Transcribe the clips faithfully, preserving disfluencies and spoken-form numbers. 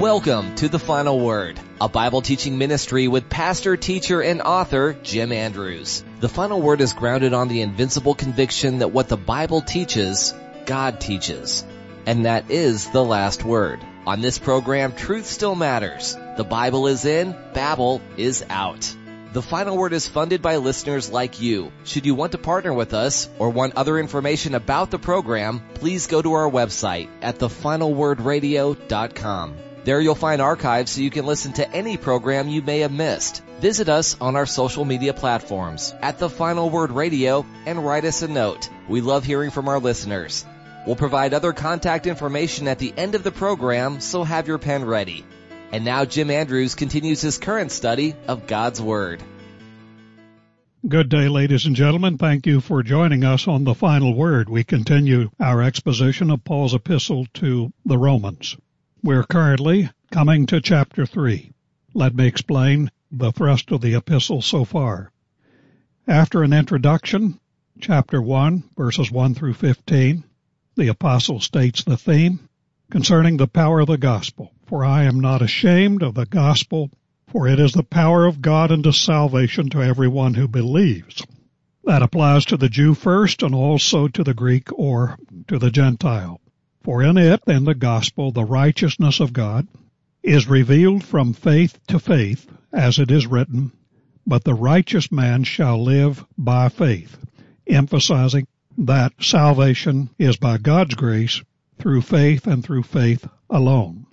Welcome to The Final Word, a Bible teaching ministry with pastor, teacher, and author Jim Andrews. The Final Word is grounded on the invincible conviction that what the Bible teaches, God teaches. And that is the last word. On this program, truth still matters. The Bible is in, Babel is out. The Final Word is funded by listeners like you. Should you want to partner with us or want other information about the program, please go to our website at the final word radio dot com. There you'll find archives so you can listen to any program you may have missed. Visit us on our social media platforms at The Final Word Radio and write us a note. We love hearing from our listeners. We'll provide other contact information at the end of the program, so have your pen ready. And now Jim Andrews continues his current study of God's Word. Good day, ladies and gentlemen. Thank you for joining us on The Final Word. We continue our exposition of Paul's epistle to the Romans. We're currently coming to chapter three. Let me explain the thrust of the epistle so far. After an introduction, chapter one, verses one through fifteen, the apostle states the theme concerning the power of the gospel. For I am not ashamed of the gospel, for it is the power of God unto salvation to everyone who believes. That applies to the Jew first and also to the Greek or to the Gentile. For in it, in the gospel, the righteousness of God is revealed from faith to faith, as it is written, but the righteous man shall live by faith, emphasizing that salvation is by God's grace through faith and through faith alone.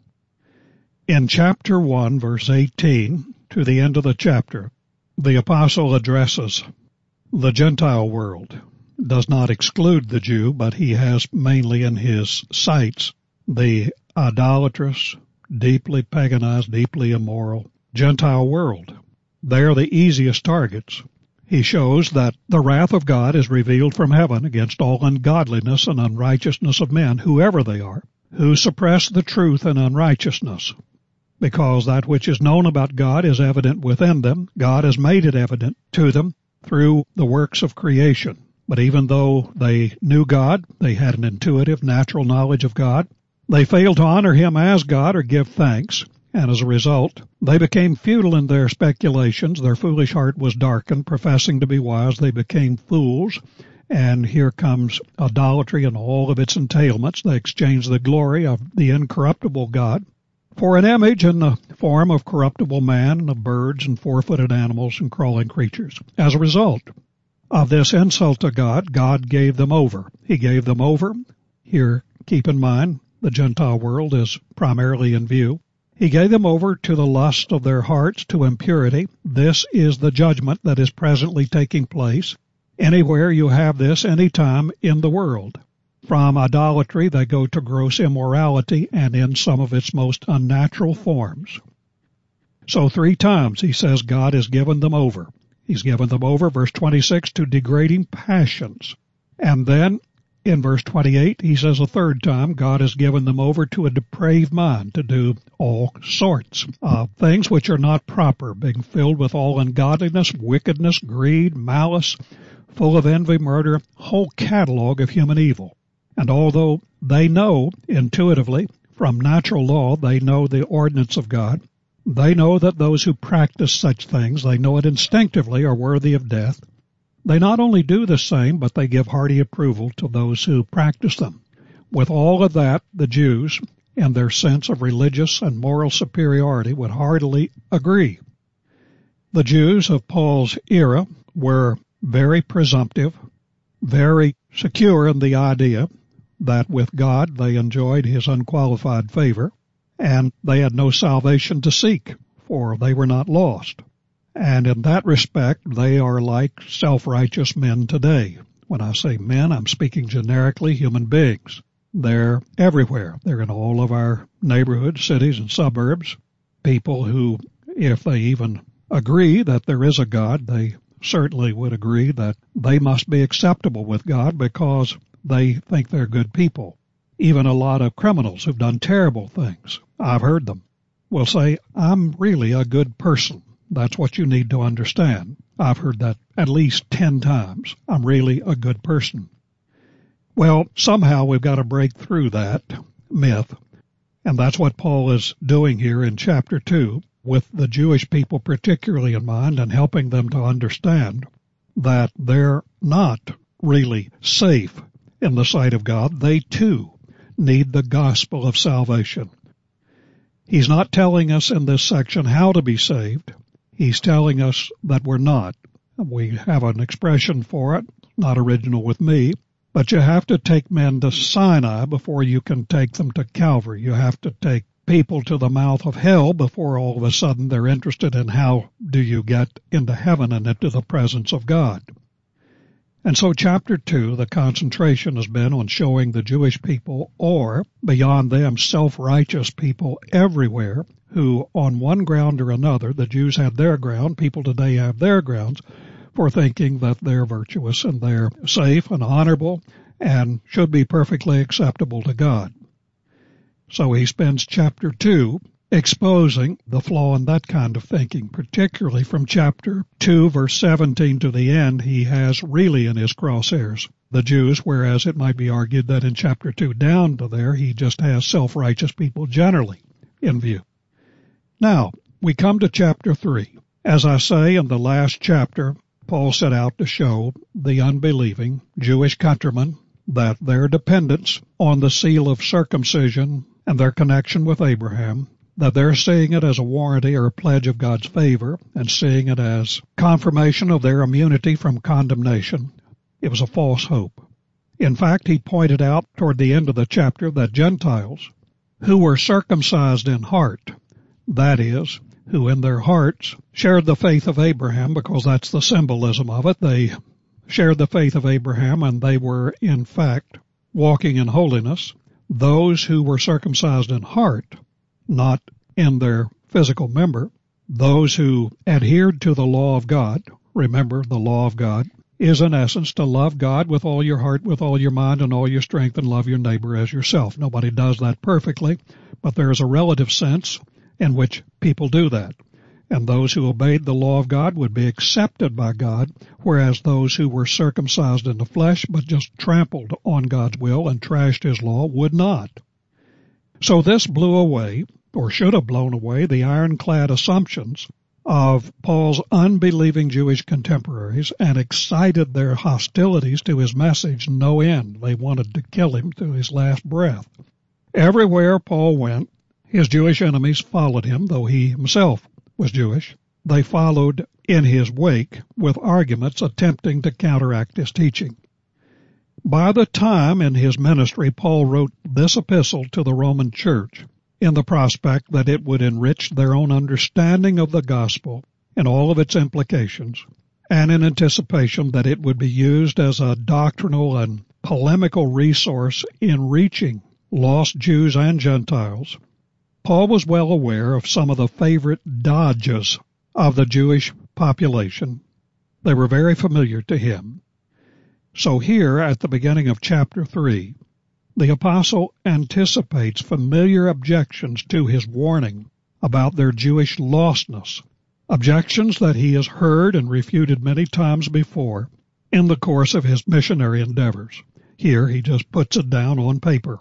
In chapter one, verse eighteen, to the end of the chapter, the apostle addresses the Gentile world. Does not exclude the Jew, but he has mainly in his sights the idolatrous, deeply paganized, deeply immoral Gentile world. They are the easiest targets. He shows that the wrath of God is revealed from heaven against all ungodliness and unrighteousness of men, whoever they are, who suppress the truth in unrighteousness. Because that which is known about God is evident within them. God has made it evident to them through the works of creation. But even though they knew God, they had an intuitive, natural knowledge of God, they failed to honor Him as God or give thanks. And as a result, they became futile in their speculations. Their foolish heart was darkened. Professing to be wise, they became fools. And here comes idolatry and all of its entailments. They exchanged the glory of the incorruptible God for an image in the form of corruptible man and of birds and four-footed animals and crawling creatures. As a result of this insult to God, God gave them over. He gave them over. Here, keep in mind, the Gentile world is primarily in view. He gave them over to the lust of their hearts, to impurity. This is the judgment that is presently taking place. Anywhere you have this, anytime in the world. From idolatry, they go to gross immorality and in some of its most unnatural forms. So three times he says God has given them over. He's given them over, verse twenty-six, to degrading passions. And then in verse twenty-eight, he says a third time, God has given them over to a depraved mind to do all sorts of things which are not proper, being filled with all ungodliness, wickedness, greed, malice, full of envy, murder, whole catalog of human evil. And although they know intuitively from natural law, they know the ordinance of God, they know that those who practice such things, they know it instinctively, are worthy of death. They not only do the same, but they give hearty approval to those who practice them. With all of that, the Jews, in their sense of religious and moral superiority, would heartily agree. The Jews of Paul's era were very presumptive, very secure in the idea that with God they enjoyed His unqualified favor, and they had no salvation to seek, for they were not lost. And in that respect, they are like self-righteous men today. When I say men, I'm speaking generically human beings. They're everywhere. They're in all of our neighborhoods, cities, and suburbs. People who, if they even agree that there is a God, they certainly would agree that they must be acceptable with God because they think they're good people. Even a lot of criminals who've done terrible things, I've heard them, will say, I'm really a good person. That's what you need to understand. I've heard that at least ten times. I'm really a good person. Well, somehow we've got to break through that myth And that's what Paul is doing here in chapter two, with the Jewish people particularly in mind, and helping them to understand that they're not really safe in the sight of God. They too need the gospel of salvation. He's not telling us in this section how to be saved. He's telling us that we're not. We have an expression for it, not original with me, but you have to take men to Sinai before you can take them to Calvary. You have to take people to the mouth of hell before all of a sudden they're interested in how do you get into heaven and into the presence of God. And so chapter two, the concentration has been on showing the Jewish people, or beyond them, self-righteous people everywhere, who on one ground or another, the Jews had their ground, people today have their grounds, for thinking that they're virtuous and they're safe and honorable and should be perfectly acceptable to God. So he spends chapter two exposing the flaw in that kind of thinking, particularly from chapter two, verse seventeen to the end. He has really in his crosshairs the Jews, whereas it might be argued that in chapter two down to there, he just has self-righteous people generally in view. Now, we come to chapter three. As I say, in the last chapter, Paul set out to show the unbelieving Jewish countrymen that their dependence on the seal of circumcision and their connection with Abraham, that they're seeing it as a warranty or a pledge of God's favor and seeing it as confirmation of their immunity from condemnation. It was a false hope. In fact, he pointed out toward the end of the chapter that Gentiles who were circumcised in heart, that is, who in their hearts shared the faith of Abraham, because that's the symbolism of it. They shared the faith of Abraham, and they were, in fact, walking in holiness. Those who were circumcised in heart, not in their physical member, those who adhered to the law of God, remember the law of God, is in essence to love God with all your heart, with all your mind, and all your strength, and love your neighbor as yourself. Nobody does that perfectly, but there is a relative sense in which people do that. And those who obeyed the law of God would be accepted by God, whereas those who were circumcised in the flesh but just trampled on God's will and trashed his law would not. So this blew away, or should have blown away, the ironclad assumptions of Paul's unbelieving Jewish contemporaries and excited their hostilities to his message no end. They wanted to kill him to his last breath. Everywhere Paul went, his Jewish enemies followed him, though he himself was Jewish. They followed in his wake with arguments attempting to counteract his teaching. By the time in his ministry Paul wrote this epistle to the Roman church, in the prospect that it would enrich their own understanding of the gospel and all of its implications, and in anticipation that it would be used as a doctrinal and polemical resource in reaching lost Jews and Gentiles, Paul was well aware of some of the favorite dodges of the Jewish population. They were very familiar to him. So here at the beginning of chapter three, the apostle anticipates familiar objections to his warning about their Jewish lostness, objections that he has heard and refuted many times before in the course of his missionary endeavors. Here he just puts it down on paper.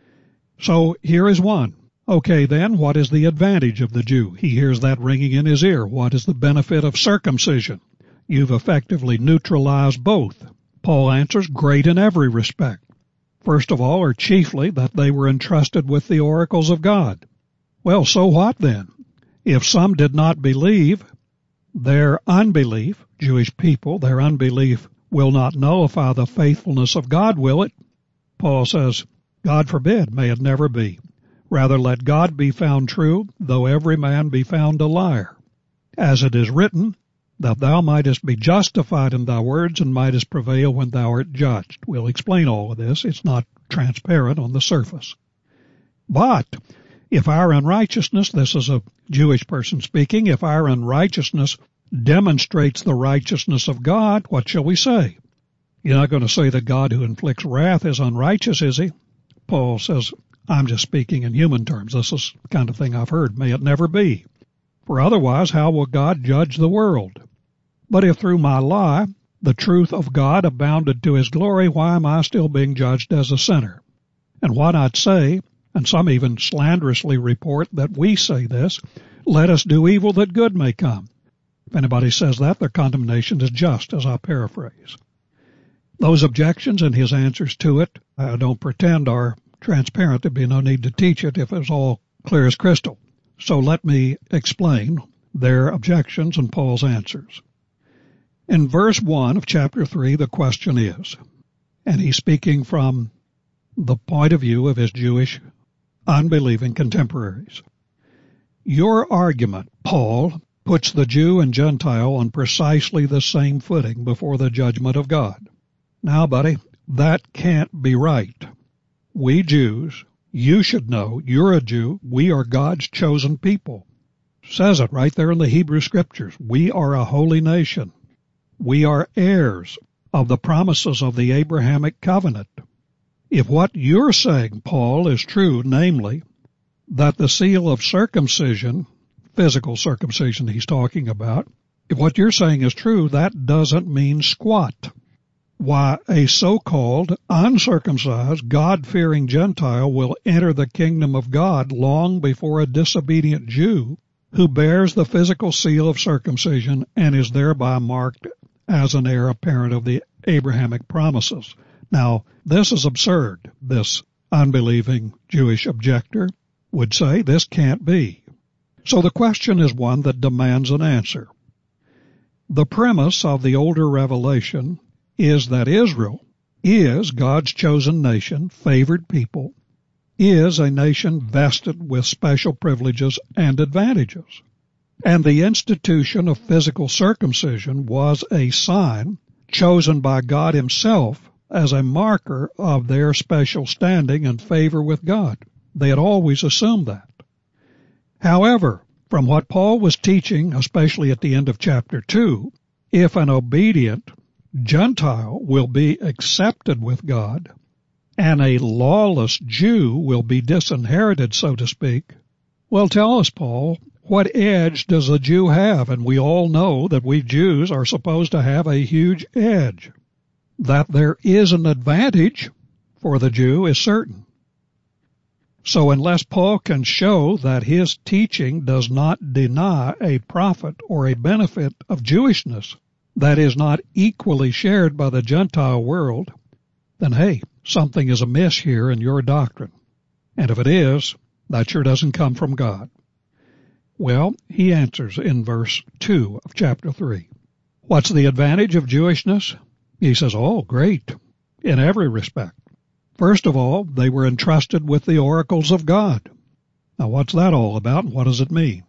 So here is one. Okay, then, what is the advantage of the Jew? He hears that ringing in his ear. What is the benefit of circumcision? You've effectively neutralized both. Paul answers, great in every respect. First of all, or chiefly, that they were entrusted with the oracles of God. Well, so what then? If some did not believe, their unbelief, Jewish people, their unbelief will not nullify the faithfulness of God, will it? Paul says, God forbid, may it never be. Rather, let God be found true, though every man be found a liar. As it is written, that thou mightest be justified in thy words and mightest prevail when thou art judged. We'll explain all of this. It's not transparent on the surface. But if our unrighteousness, this is a Jewish person speaking, if our unrighteousness demonstrates the righteousness of God, what shall we say? You're not going to say that God who inflicts wrath is unrighteous, is he? Paul says, I'm just speaking in human terms. This is the kind of thing I've heard. May it never be. For otherwise, how will God judge the world? But if through my lie the truth of God abounded to his glory, why am I still being judged as a sinner? And why not say And some even slanderously report that we say this, let us do evil that good may come. If anybody says that, their condemnation is just, as I paraphrase. Those objections and his answers to it, I don't pretend are transparent. There'd be no need to teach it if it was all clear as crystal. So let me explain their objections and Paul's answers. In verse one of chapter three, the question is, and he's speaking from the point of view of his Jewish unbelieving contemporaries. Your argument, Paul, puts the Jew and Gentile on precisely the same footing before the judgment of God. Now, buddy, that can't be right. We Jews, you should know, you're a Jew, we are God's chosen people. Says it right there in the Hebrew Scriptures. We are a holy nation. We are heirs of the promises of the Abrahamic covenant. If what you're saying, Paul, is true, namely, that the seal of circumcision, physical circumcision he's talking about, if what you're saying is true, that doesn't mean squat. Why, a so-called uncircumcised, God-fearing Gentile will enter the kingdom of God long before a disobedient Jew who bears the physical seal of circumcision and is thereby marked as an heir apparent of the Abrahamic promises. Now, this is absurd. This unbelieving Jewish objector would say this can't be. So the question is one that demands an answer. The premise of the older revelation is that Israel is God's chosen nation, favored people, is a nation vested with special privileges and advantages. And the institution of physical circumcision was a sign chosen by God himself as a marker of their special standing and favor with God. They had always assumed that. However, from what Paul was teaching, especially at the end of chapter two, if an obedient Gentile will be accepted with God, and a lawless Jew will be disinherited, so to speak, well, tell us, Paul, what edge does a Jew have? And we all know that we Jews are supposed to have a huge edge. That there is an advantage for the Jew is certain. So unless Paul can show that his teaching does not deny a profit or a benefit of Jewishness that is not equally shared by the Gentile world, then hey, something is amiss here in your doctrine. And if it is, that sure doesn't come from God. Well, he answers in verse two of chapter three. What's the advantage of Jewishness? He says, oh, great, in every respect. First of all, they were entrusted with the oracles of God. Now, what's that all about, and what does it mean?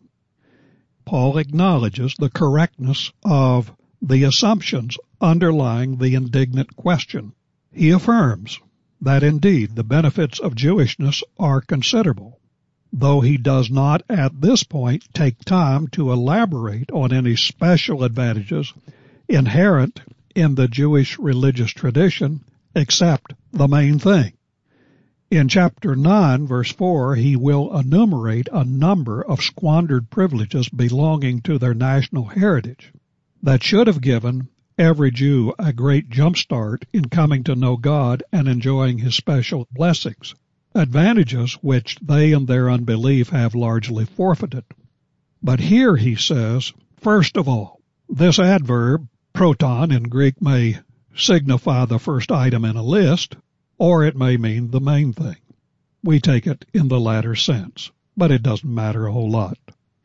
Paul acknowledges the correctness of the assumptions underlying the indignant question. He affirms that indeed the benefits of Jewishness are considerable, though he does not at this point take time to elaborate on any special advantages inherent in the Jewish religious tradition, except the main thing. In chapter nine, verse four, he will enumerate a number of squandered privileges belonging to their national heritage that should have given every Jew a great jump start in coming to know God and enjoying his special blessings, advantages which they in their unbelief have largely forfeited. But here he says, first of all, this adverb, proton in Greek, may signify the first item in a list, or it may mean the main thing. We take it in the latter sense, but it doesn't matter a whole lot.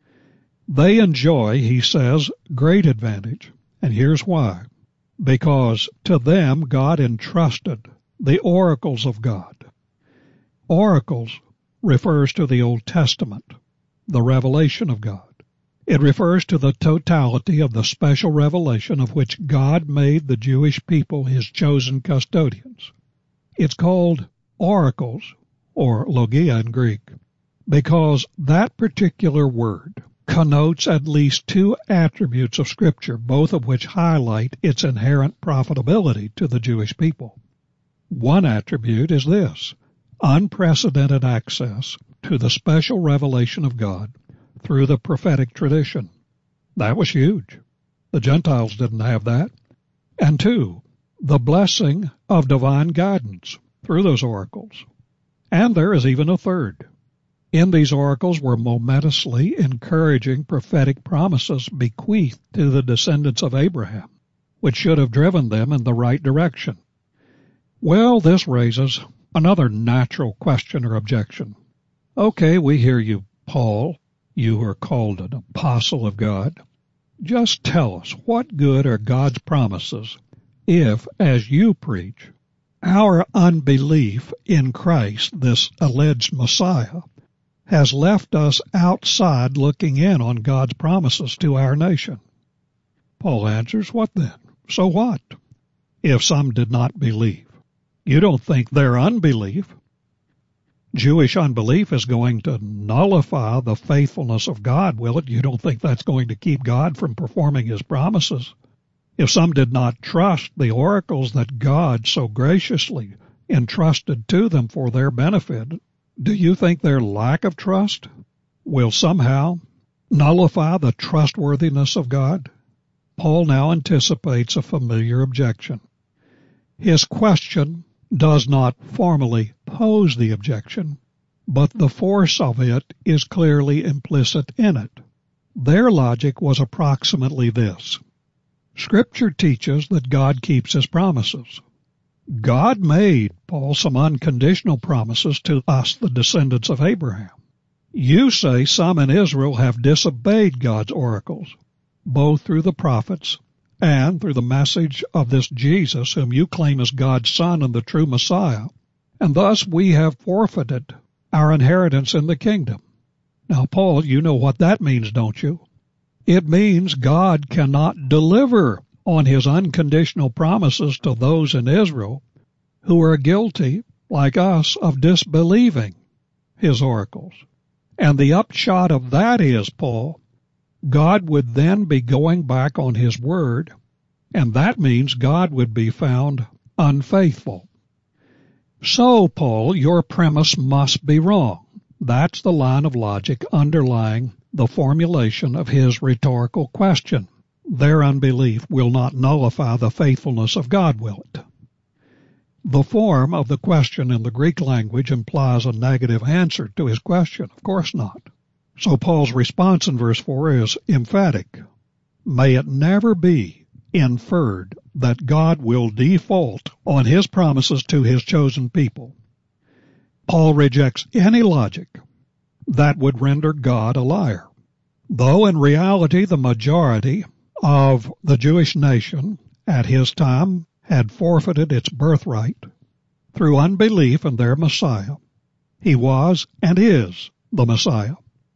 They enjoy, he says, great advantage, and here's why. Because to them God entrusted the oracles of God. Oracles refers to the Old Testament, the revelation of God. It refers to the totality of the special revelation of which God made the Jewish people his chosen custodians. It's called oracles, or logia in Greek, because that particular word connotes at least two attributes of Scripture, both of which highlight its inherent profitability to the Jewish people. One attribute is this: unprecedented access to the special revelation of God through the prophetic tradition. That was huge. The Gentiles didn't have that. And two, the blessing of divine guidance through those oracles. And there is even a third. In these oracles were momentously encouraging prophetic promises bequeathed to the descendants of Abraham, which should have driven them in the right direction. Well, this raises another natural question or objection. Okay, we hear you, Paul. You are called an apostle of God. Just tell us, what good are God's promises if, as you preach, our unbelief in Christ, this alleged Messiah, has left us outside looking in on God's promises to our nation? Paul answers, what then? So what? If some did not believe. You don't think their unbelief, Jewish unbelief, is going to nullify the faithfulness of God, will it? You don't think that's going to keep God from performing his promises? If some did not trust the oracles that God so graciously entrusted to them for their benefit, do you think their lack of trust will somehow nullify the trustworthiness of God? Paul now anticipates a familiar objection. His question does not formally pose the objection, but the force of it is clearly implicit in it. Their logic was approximately this. Scripture teaches that God keeps his promises. God made, Paul, some unconditional promises to us, the descendants of Abraham. You say some in Israel have disobeyed God's oracles, both through the prophets and through the message of this Jesus, whom you claim as God's Son and the true Messiah, and thus we have forfeited our inheritance in the kingdom. Now, Paul, you know what that means, don't you? It means God cannot deliver on his unconditional promises to those in Israel who are guilty, like us, of disbelieving his oracles. And the upshot of that is, Paul, God would then be going back on his word, and that means God would be found unfaithful. So, Paul, your premise must be wrong. That's the line of logic underlying the formulation of his rhetorical question. Their unbelief will not nullify the faithfulness of God, will it? The form of the question in the Greek language implies a negative answer to his question. Of course not. So Paul's response in verse four is emphatic. May it never be inferred that God will default on his promises to his chosen people. Paul rejects any logic that would render God a liar. Though in reality the majority of the Jewish nation at his time had forfeited its birthright through unbelief in their Messiah, he was and is the Messiah.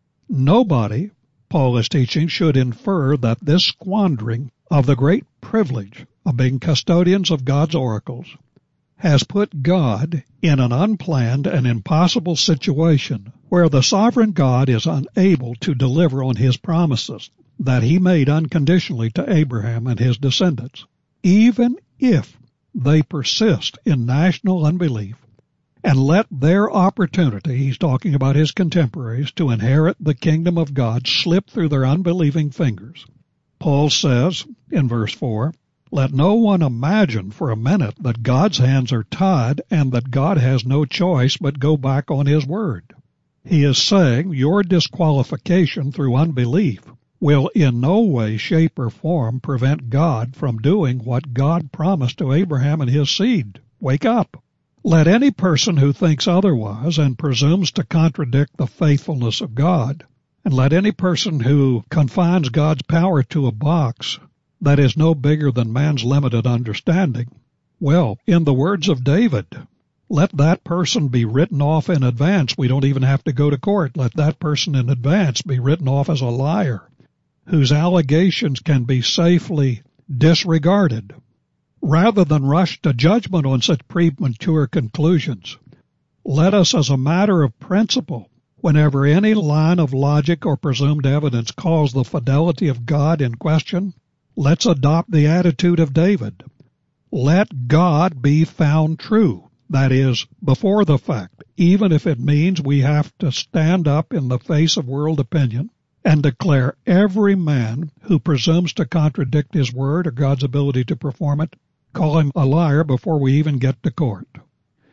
Nobody, Paul is teaching, should infer that this squandering of the great privilege of being custodians of God's oracles has put God in an unplanned and impossible situation where the sovereign God is unable to deliver on his promises that he made unconditionally to Abraham and his descendants, even if they persist in national unbelief and let their opportunity, he's talking about his contemporaries, to inherit the kingdom of God slip through their unbelieving fingers. Paul says in verse four, let no one imagine for a minute that God's hands are tied and that God has no choice but go back on his word. He is saying your disqualification through unbelief will in no way, shape, or form prevent God from doing what God promised to Abraham and his seed. Wake up. Let any person who thinks otherwise and presumes to contradict the faithfulness of God, and let any person who confines God's power to a box that is no bigger than man's limited understanding, well, in the words of David, let that person be written off in advance. We don't even have to go to court. Let that person in advance be written off as a liar, whose allegations can be safely disregarded. Rather than rush to judgment on such premature conclusions, let us, as a matter of principle, whenever any line of logic or presumed evidence calls the fidelity of God in question, let's adopt the attitude of David. Let God be found true, that is, before the fact, even if it means we have to stand up in the face of world opinion and declare every man who presumes to contradict his word or God's ability to perform it, call him a liar before we even get to court.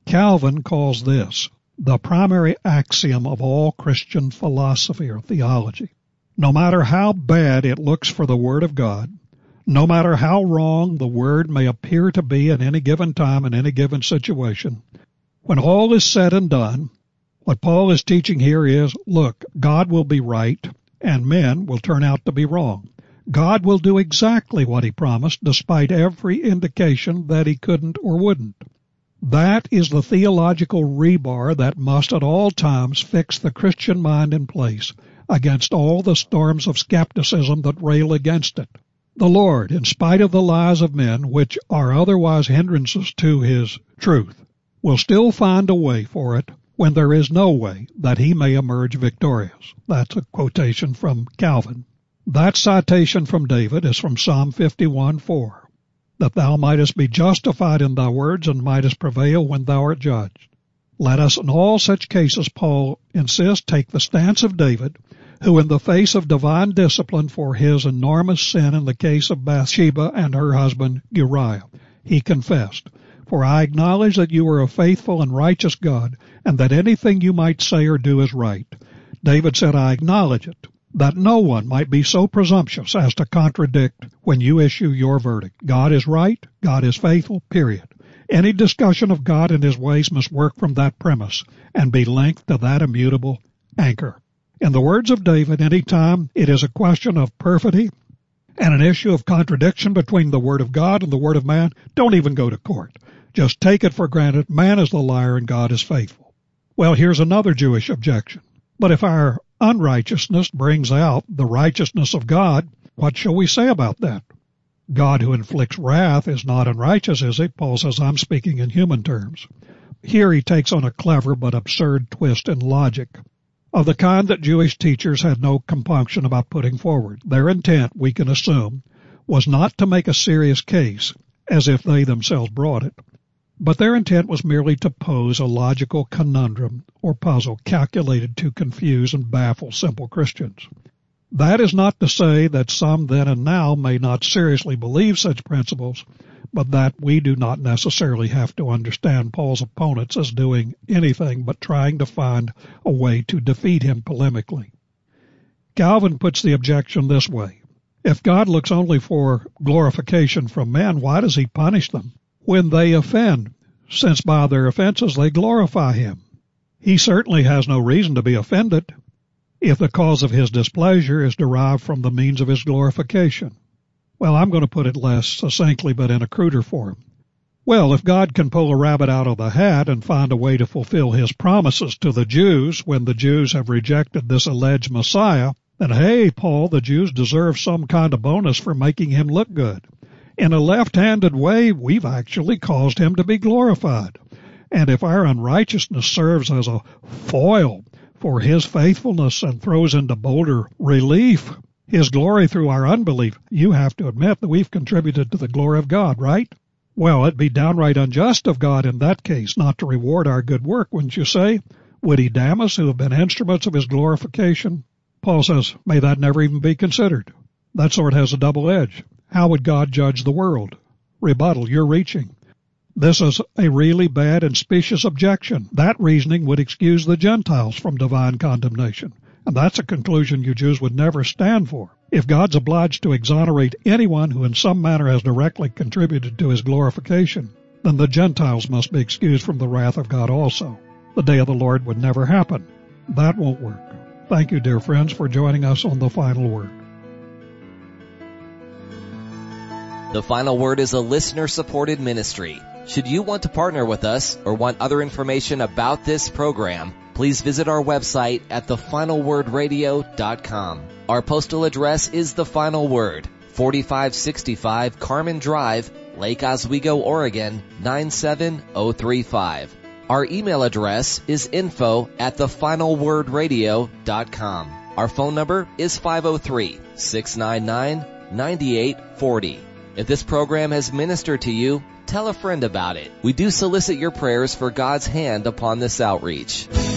Calvin calls this the primary axiom of all Christian philosophy or theology. No matter how bad it looks for the Word of God, no matter how wrong the Word may appear to be at any given time in any given situation, when all is said and done, what Paul is teaching here is, look, God will be right and men will turn out to be wrong. God will do exactly what he promised despite every indication that he couldn't or wouldn't. That is the theological rebar that must at all times fix the Christian mind in place against all the storms of skepticism that rail against it. The Lord, in spite of the lies of men, which are otherwise hindrances to his truth, will still find a way for it when there is no way that he may emerge victorious. That's a quotation from Calvin. That citation from David is from Psalm fifty-one four, that thou mightest be justified in thy words and mightest prevail when thou art judged. Let us in all such cases, Paul insists, take the stance of David, who in the face of divine discipline for his enormous sin in the case of Bathsheba and her husband Uriah, he confessed, "For I acknowledge that you are a faithful and righteous God, and that anything you might say or do is right." David said, I acknowledge it, that no one might be so presumptuous as to contradict when you issue your verdict. God is right, God is faithful, period. Any discussion of God and his ways must work from that premise and be linked to that immutable anchor. In the words of David, any time it is a question of perfidy and an issue of contradiction between the Word of God and the Word of man, don't even go to court. Just take it for granted, man is the liar and God is faithful. Well, here's another Jewish objection. But if our unrighteousness brings out the righteousness of God, what shall we say about that? God who inflicts wrath is not unrighteous, is he? Paul says, I'm speaking in human terms. Here he takes on a clever but absurd twist in logic, of the kind that Jewish teachers had no compunction about putting forward. Their intent, we can assume, was not to make a serious case, as if they themselves brought it, but their intent was merely to pose a logical conundrum or puzzle calculated to confuse and baffle simple Christians. That is not to say that some then and now may not seriously believe such principles, but that we do not necessarily have to understand Paul's opponents as doing anything but trying to find a way to defeat him polemically. Calvin puts the objection this way. If God looks only for glorification from men, why does he punish them when they offend, since by their offenses they glorify him? He certainly has no reason to be offended if the cause of his displeasure is derived from the means of his glorification. Well, I'm going to put it less succinctly, but in a cruder form. Well, if God can pull a rabbit out of the hat and find a way to fulfill his promises to the Jews when the Jews have rejected this alleged Messiah, then hey, Paul, the Jews deserve some kind of bonus for making him look good. In a left-handed way, we've actually caused him to be glorified. And if our unrighteousness serves as a foil for his faithfulness and throws into bolder relief his glory through our unbelief, you have to admit that we've contributed to the glory of God, right? Well, it'd be downright unjust of God in that case not to reward our good work, wouldn't you say? Would he damn us who have been instruments of his glorification? Paul says, may that never even be considered. That sword has a double edge. How would God judge the world? Rebuttal, you're reaching. This is a really bad and specious objection. That reasoning would excuse the Gentiles from divine condemnation. And that's a conclusion you Jews would never stand for. If God's obliged to exonerate anyone who in some manner has directly contributed to his glorification, then the Gentiles must be excused from the wrath of God also. The day of the Lord would never happen. That won't work. Thank you, dear friends, for joining us on The Final Word. The Final Word is a listener-supported ministry. Should you want to partner with us or want other information about this program, please visit our website at the final word radio dot com. Our postal address is The Final Word, forty-five sixty-five Carmen Drive, Lake Oswego, Oregon, nine seven oh three five. Our email address is info at the final word radio dot com. Our phone number is five oh three, six nine nine, nine eight four oh. If this program has ministered to you, tell a friend about it. We do solicit your prayers for God's hand upon this outreach.